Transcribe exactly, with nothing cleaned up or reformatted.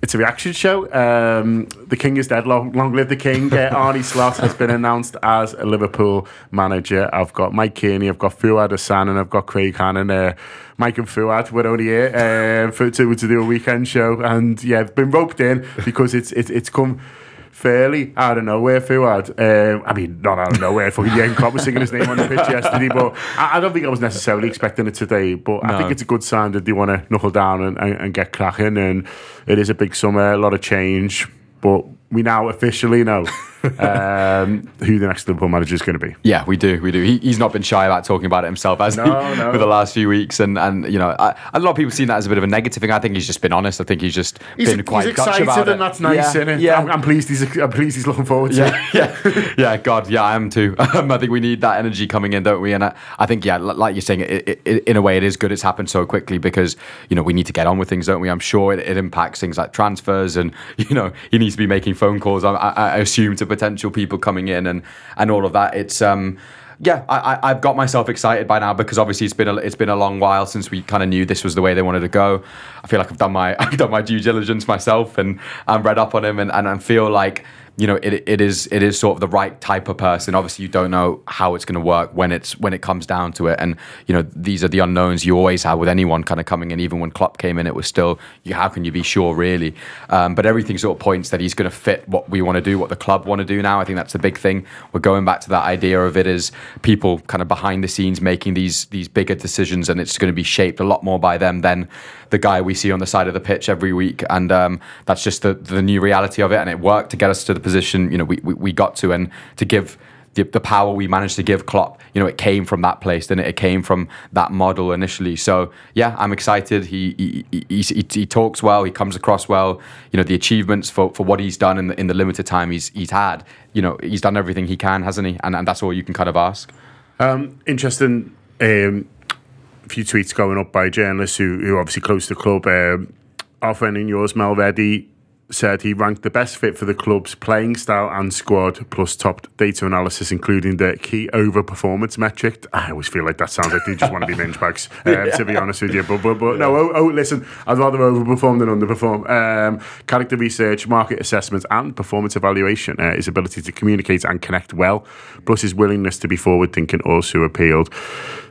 it's a reaction show. Um, the king is dead. Long, long live the king. Uh, Arne Slot has been announced as a Liverpool manager. I've got Mike Kearney, I've got Fuad Hassan, and I've got Craig Hannon. Uh, Mike and Fuad were only here uh, for, to, to do a weekend show, and yeah, they've been roped in because it's it, it's come fairly out of nowhere, Fuad. Um, I mean, not out of nowhere. Fucking Jürgen Klopp was singing his name on the pitch yesterday, but I, I don't think I was necessarily expecting it today. But no. I think it's a good sign that they want to knuckle down and, and, and get cracking. And it is a big summer, a lot of change. But we now officially know um, who the next Liverpool manager is going to be. Yeah, we do. We do. He, he's not been shy about talking about it himself, has no, he? No. For the last few weeks, and and you know, I, a lot of people seen that as a bit of a negative thing. I think he's just been honest. I think he's just he's, been quite he's Dutch about excited, and it. that's nice. Yeah, isn't it? yeah. I'm, I'm pleased. He's I'm pleased. He's looking forward to yeah, it. Yeah, yeah. God, yeah, I am too. Um, I think we need that energy coming in, don't we? And I, I think, yeah, like you're saying, it, it, it, in a way, it is good. It's happened so quickly because you know we need to get on with things, don't we? I'm sure it, it impacts things like transfers, and you know he needs to be making phone calls. I, I, I assume to potential people coming in and and all of that. It's um. Yeah, I, I've got myself excited by now because obviously it's been a, it's been a long while since we kind of knew this was the way they wanted to go. I feel like I've done my I've done my due diligence myself and I'm read up on him and, and I feel like you know it it is it is sort of the right type of person. Obviously, you don't know how it's going to work when it's when it comes down to it, and you know these are the unknowns you always have with anyone kind of coming in. Even when Klopp came in, it was still you. How can you be sure, really? Um, but everything sort of points that he's going to fit what we want to do, what the club want to do now. I think that's the big thing. We're going back to that idea of it as people kind of behind the scenes making these these bigger decisions, and it's going to be shaped a lot more by them than the guy we see on the side of the pitch every week. And um, that's just the the new reality of it. And it worked to get us to the position you know we we, we got to, and to give the, the power we managed to give Klopp, you know it came from that place, and it, it came from that model initially. So yeah, I'm excited. He he, he he he talks well, he comes across well. You know the achievements for, for what he's done in the, in the limited time he's he's had, you know he's done everything he can, hasn't he? And and that's all you can kind of ask. Um, interesting. Um, a few tweets going up by journalists who who obviously close to the club. Um, our friend and yours, Mel Reddy, said he ranked the best fit for the club's playing style and squad, plus top data analysis, including the key over-performance metric. I always feel like that sounds like they just want to be minge bags, um, yeah. to be honest with you. But but, but no, oh, oh, listen, I'd rather overperform than underperform. Um, character research, market assessment, and performance evaluation. Uh, his ability to communicate and connect well, plus his willingness to be forward-thinking also appealed.